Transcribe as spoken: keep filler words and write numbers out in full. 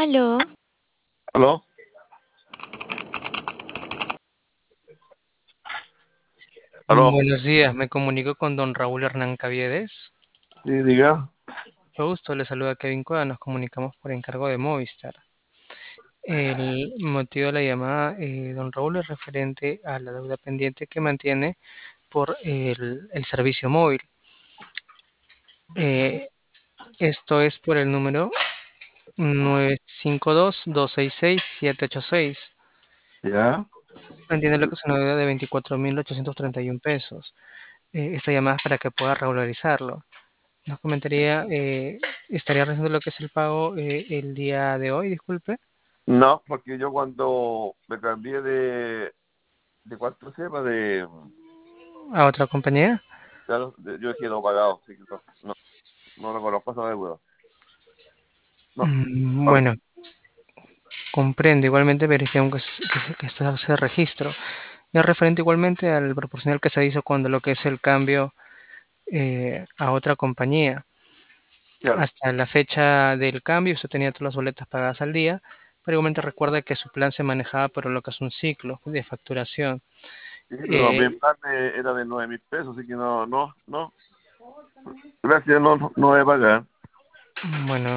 Aló, ¿Aló? ¿Aló? buenos días, me comunico con don Raúl Hernán Caviedes. Sí, diga. Mucho gusto, le saluda Kevin Cueva, nos comunicamos por encargo de Movistar. El motivo de la llamada, eh, don Raúl, es referente a la deuda pendiente que mantiene por el, el servicio móvil. Eh, Esto es por el número nueve cinco dos, dos seis seis, siete ocho seis. ¿Ya? Mantiene lo que es una deuda de veinticuatro mil ochocientos treinta y uno pesos. Eh, esta llamada es para que pueda regularizarlo. Nos comentaría, eh, estaría realizando lo que es el pago eh, el día de hoy, disculpe, No, porque yo cuando me cambié de, de cuánto se llama, de, a otra compañía. claro, de- yo dejé no pagado, así que no, no, no reconozco esa deuda. No, Mm, a ver, Bueno, comprendo. Igualmente verificamos que, s- que, se- que está ese registro. Y es referente igualmente al proporcional que se hizo cuando lo que es el cambio eh, a otra compañía. claro. Hasta la fecha del cambio usted tenía todas las boletas pagadas al día, pero igualmente recuerda que su plan se manejaba por lo que es un ciclo de facturación. Sí, pero Eh, mi plan eh, era de nueve mil pesos, así que no, no, no. Gracias, no, no, no voy a pagar. bueno,